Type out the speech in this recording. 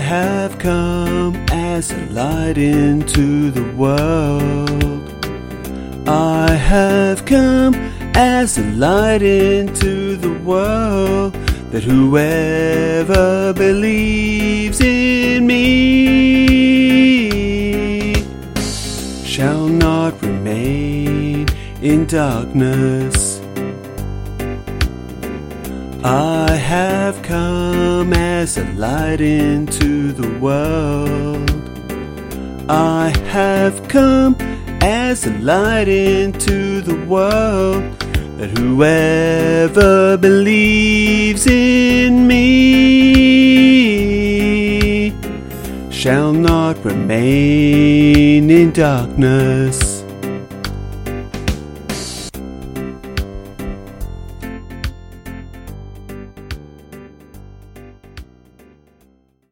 have come as a light into the world. I have come as a light into the world, that whoever believes in me shall not remain in darkness. I have come as a light into the world. I have come as a light into the world, that whoever believes in me shall not remain in darkness.